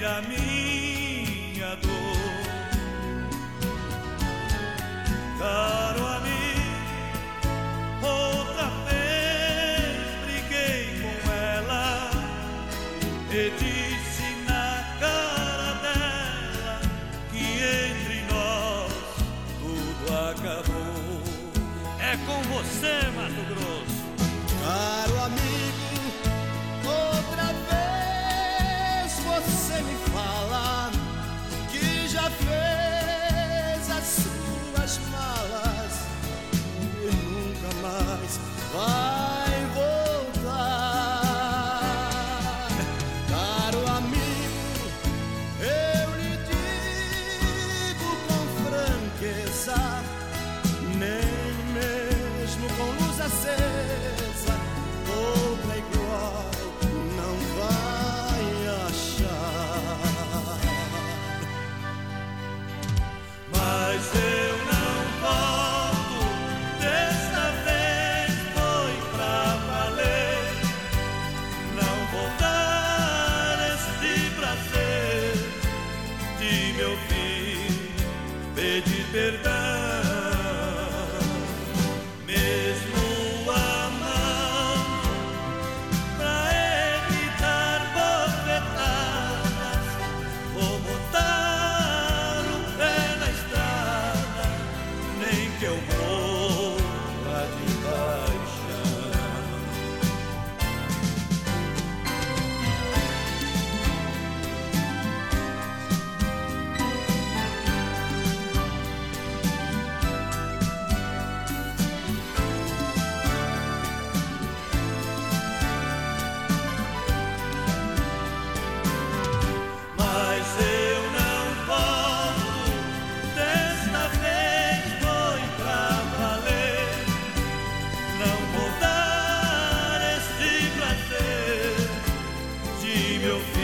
a minha dor. Caro amigo, outra vez briguei com ela e disse na cara dela que entre nós tudo acabou. É com você, Mato Grosso. Caro amigo, outra vez você me fala que já fez as suas malas e nunca mais vai voltar. Caro amigo, eu lhe digo com franqueza, nem mesmo com luz acesa outra igual não vai achar. Mas eu não volto, desta vez foi pra valer. Não vou dar este prazer de me ouvir pedir perdão. Mesmo amando, pra evitar bofetadas, vou botar o pé na estrada, nem que eu morra de paixão. Mas eu não volto, desta vez foi pra valer. Não vou dar este prazer de me ouvir